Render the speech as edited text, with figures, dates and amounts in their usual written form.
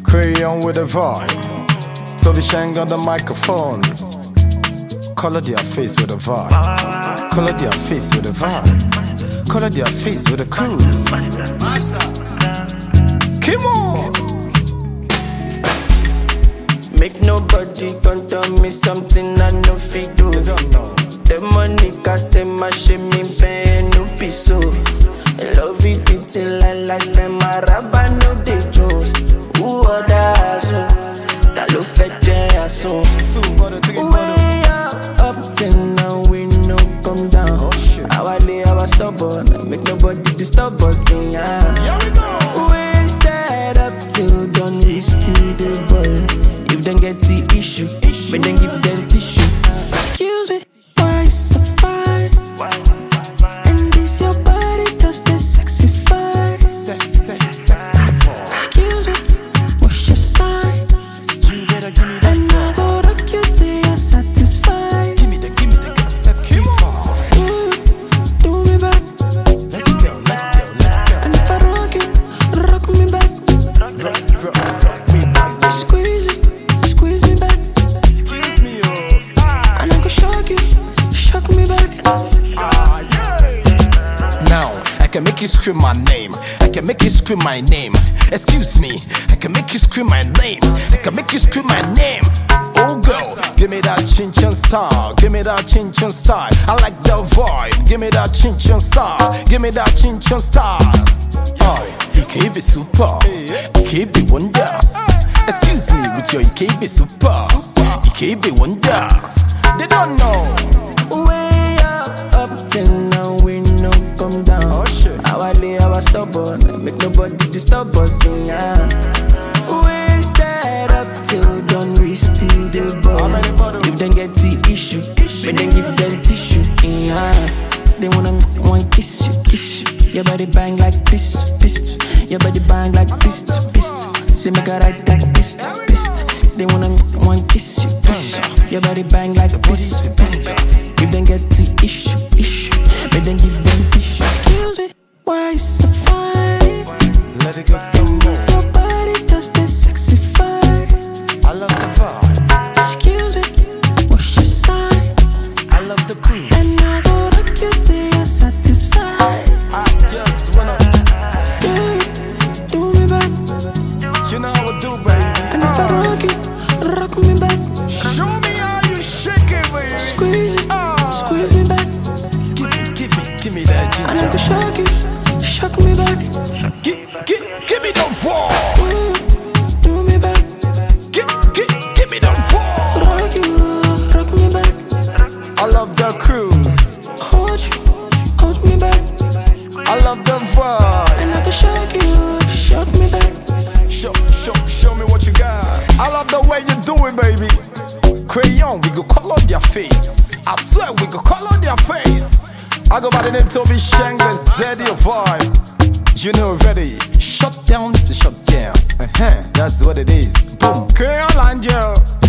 Crayon with a vibe. Toby Shang on the microphone. Color their face with a vibe. Color their face with a vibe. Color their face with a cruise. Come on. Make nobody come tell me something I no fit do. The money can say my shame me pay no piso. I love it till I like them Araba no they chose. Who others? That lo fetch so. Way up till now we no come down. Our lay our stubborn, make nobody disturb us. Wasted up till done reach to the ball. If them get the issue, but then give them tissue. Excuse me, why you so fine? And this your body does the sexy fine. Excuse me, what's your sign? And I go rock you till you're satisfied. Give me the sexy vibe. Do me back. Let's go. And if I rock me back. Rock me back. Squeeze me back. Excuse me, oh. And I go shock me back. Now, I can make you scream my name. I can make you scream my name. Excuse me, I can make you scream my name. I can make you scream my name. Oh girl, give me that chin chin style. Give me that chin chin style. I like the vibe. Give me that chin chin style. Give me that chin chin style. EKB super, EKB wonder. Excuse me with your EKB super, EKB wonder. They don't know. Way up till now we no come down. Oh shit. Our lay our stubborn, make nobody disturb us. Wasted up till done reach to the ball. If them get the issue, but then give them tissue. They want kiss you. Your body bang like this. Your body bang like this. Say make a right like this. They want kiss you. Your body bang like this. If them get the issue, but then give them tissue. Excuse me, why you so fine? Let it go some more. Your body does the sexy fine. I love the vibe. Excuse me, what's your sign? I love the cruise. And I go rock you till you're satisfied. I just wanna. Do me back. You know how I do, baby. And if I rock me back. Show me how you shake it, baby. Squeeze me back. Give me that ginger. And I go shock me back. Give me the fall. Do me back. Give me the fall. Rock me back. I love the cruise. Hold me back. I love the vibe. And I go shock me back. Show me what you got. I love the way you do it, baby. Crayon, we go color their face. I swear we go color their face. I go by the name Toby Shang, the Zeddy vibe. You know already. Shut down, this is shut down. That's what it is. Boom. Crayon Angel.